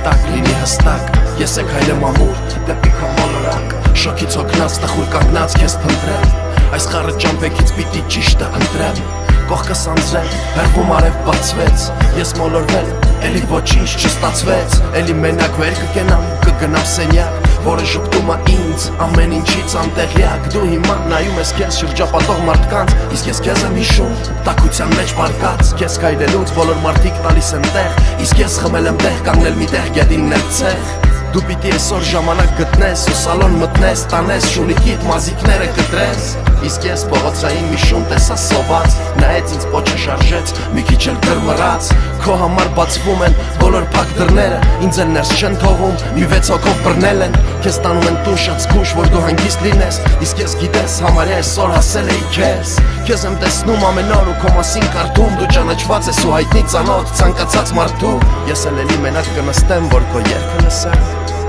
տակ լինի հստակ Ես եք հայլեմ ամուր դեպի քո մոլորակ Շոքից հոգնած տխուր կանգնած քեզ փնտրեմ Այս խառը ճամփեքից պիտի ճիշտը ընտրեմ Կողքս անձրեմ, հեռվում արև բացվեց Ես մոլորվել, էլի ոչինչ չստացվեց Էլի մենակ վեր կկենամ, կգնամ սենյակ Որը ժպտում է ինձ, ամեն ինչից անտեղյակ Դու հիմա նայում ես քեզ շրջապատող մարդկանց Իսկ ես քեզ եմ հիշում, տաքության մեջ պարկած Քեզ քայլելուց բոլոր մարդիկ տալիս են տեղ Իսկ ես խմել եմ տեղ, կանգնել մի տեղ, գետինն էլ ցեղ Դու պիտի այսօր ժամանակ գտնես ու սալոն մտնես Տանես շունիկիդ մազիկները կտրես Իսկ ես փողոցային մի շուն տեսա սոված Նայեց ինձ պոչը շարժեց, մի քիչ էլ գրմռած Քո համար բացվում են բոլոր փակ դռները Ինձ էլ ներս չեն թողում, մի 6 հոգով բռնել են Քեզ տանում են տուն շատ զգուշ, որ դու հանգիստ լինես Իսկ ես գիտես, համարյա այսօր հասել էի քեզ Քեզ եմ տեսնում ամեն օր ու քո մասին կարդում Դու ճանաչված ես ու հայտնի ծանոթ, ցանկացած մարդու Ես էլ էլի մենակ կնստեմ, որ քո երգը լսեմ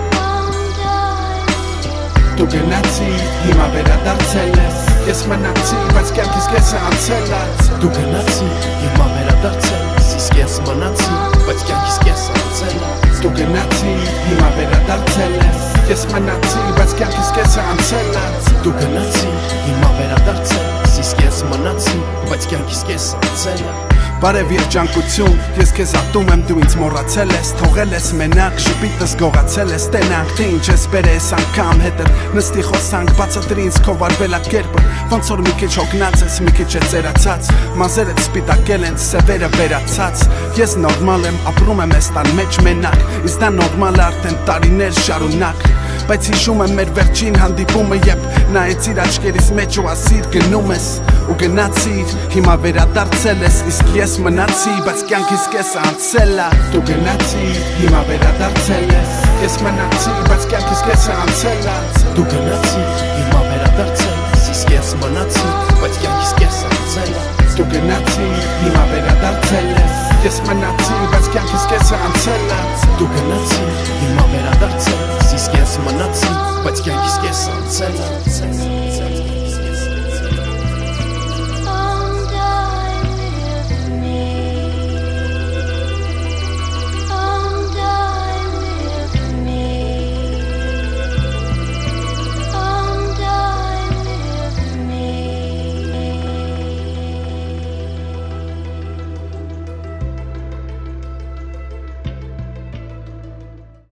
Դու գնացիր, հիմա վերադարձել ես Ես մնացի, բայց կյանքիս կեսը անցել ես Դու գնացիր, հիմա վերադարձել ես Իսկ ես մնացի, բայց կյանքիս կեսը անցել ես Դու գնացիր, հիմա վերադարձել ես Ես մնացի, բայց կյանքիս կեսը անցել ես Դու գնացիր, հիմա վերադարձել ես Իսկ ես մնացի, բայց կյանքիս կեսը անցել ես Բարև երջանկություն, ես քեզ ատում եմ, դու ինձ մոռացել ես Թողել ես մենակ, ժպիտս գողացել ես Տենանք, թե ինչ ես բերես անգամ հետդ Նստի խոսանք, բացատրի ինձ քո վարվելակերպը Ոնց որ մի քիչ հոգնած ես, մի քիչ է ծերացած Մազերդ սպիտակել են, սևերը վերացած Ես նորմալ եմ, ապրում եմ այս տան մեջ մենակ Իսկ դա նորմալ է արդեն տարիներ շարունակ Բայց հիշում եմ մեր վերջին հանդիպումը Երբ նայեցիր աչքերիս մեջ ու ասիր գնում ես Ու գնացիր, հիմա վերադարձել ես Իսկ ես մնացի, բայց կյանքիս կեսը անցել է Դու գնացիր, հիմա վերադարձել ես Ես մնացի, բայց կյանքիս կեսը անցել է Դու գնացիր, հիմա վերադարձել ես Իսկ ես մնացի, բայց կյանքիս կեսը անցել է Դու գնացիր, հիմա վերադարձել ես Ես մնացի, բայց կյանքիս կեսը անցել է Դու գնացիր, հիմա վերադարձել ես Իսկ ես մնացի, բայց կյանքիս կեսը անցել է